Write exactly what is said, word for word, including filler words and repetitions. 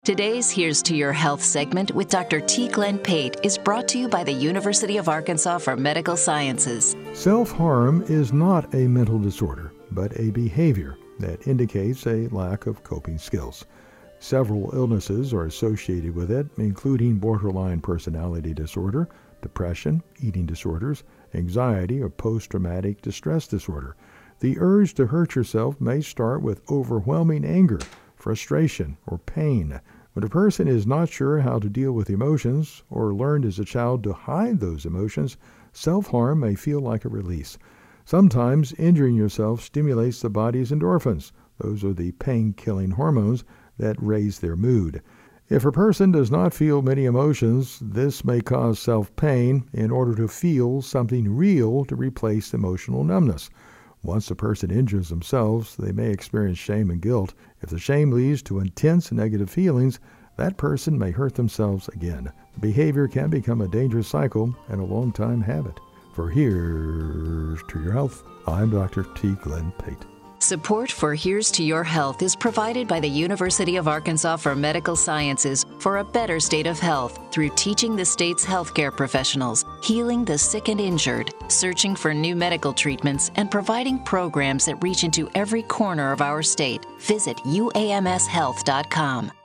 Today's Here's to Your Health segment with Doctor T. Glenn Pate is brought to you by the University of Arkansas for Medical Sciences. Self-harm is not a mental disorder, but a behavior that indicates a lack of coping skills. Several illnesses are associated with it, including borderline personality disorder, depression, eating disorders, anxiety, or post-traumatic distress disorder. The urge to hurt yourself may start with overwhelming anger, frustration, or pain. When a person is not sure how to deal with emotions or learned as a child to hide those emotions, self-harm may feel like a release. Sometimes injuring yourself stimulates the body's endorphins. Those are the pain-killing hormones that raise their mood. If a person does not feel many emotions, this may cause self-pain in order to feel something real to replace emotional numbness. Once a person injures themselves, they may experience shame and guilt. If the shame leads to intense negative feelings, that person may hurt themselves again. The behavior can become a dangerous cycle and a long-time habit. For Here's to Your Health, I'm Doctor T. Glenn Pate. Support for Here's to Your Health is provided by the University of Arkansas for Medical Sciences for a better state of health through teaching the state's healthcare professionals, healing the sick and injured, searching for new medical treatments, and providing programs that reach into every corner of our state. Visit U A M S health dot com.